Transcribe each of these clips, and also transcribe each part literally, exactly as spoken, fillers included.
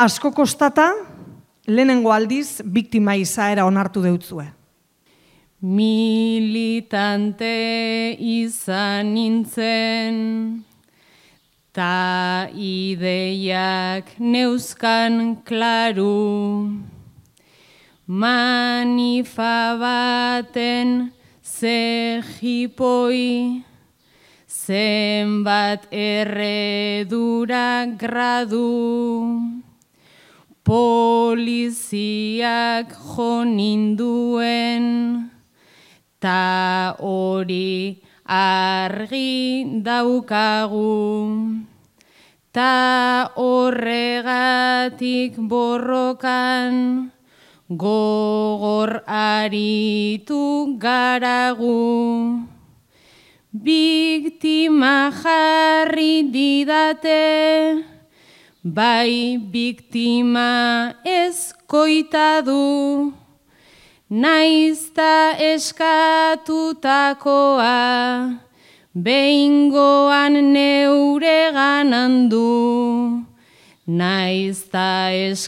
Asko kostata, lehenengo aldiz, biktima izaera onartu deutzue. Militante izan nintzen, ta ideiak neuzkan klaru, manifa baten zehipoi, zenbat erredura gradu, poliziak jo ninduen, ta hori argi daukagu, ta horregatik borrokan gogor aritu garagu. Biktima jarri didate, bai biktima ezkoita du, naizta eskatutakoa, behingoan neuregan handu. Naizta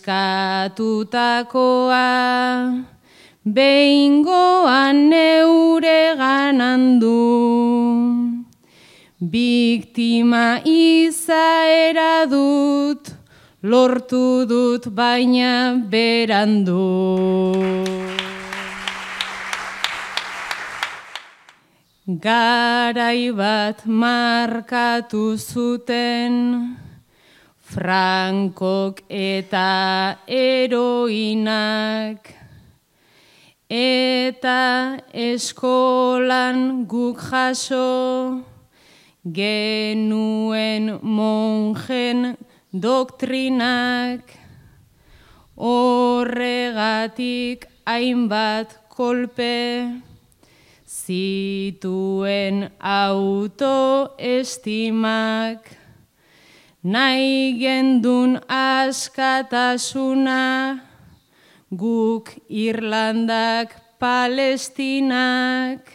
eskatutakoa, behingoan neuregan handu. Biktima izaera dut, lortu dut baina berandu. Garai bat markatu zuten, Frankok eta heroinak, eta eskolan guk jaso, genuen monjen doktrinak, horregatik hainbat kolpe, zituen autoestimak, nahi gendun askatasuna, guk Irlandak Palestinak,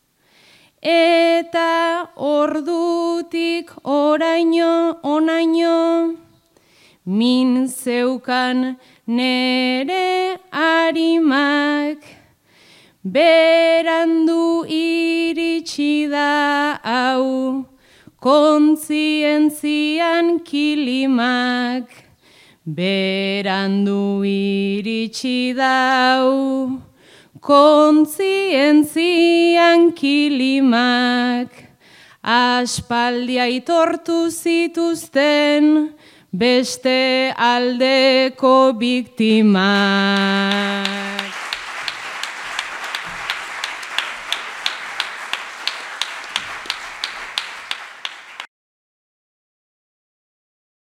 eta ordutik oraino onaino, min zeukan nere arimak, berandu iritsi da hau, kontzientzian kilimak, berandu iritsi dau, kontzientzian kilimak, aspaldi aitortu zituzten beste aldeko biktimak.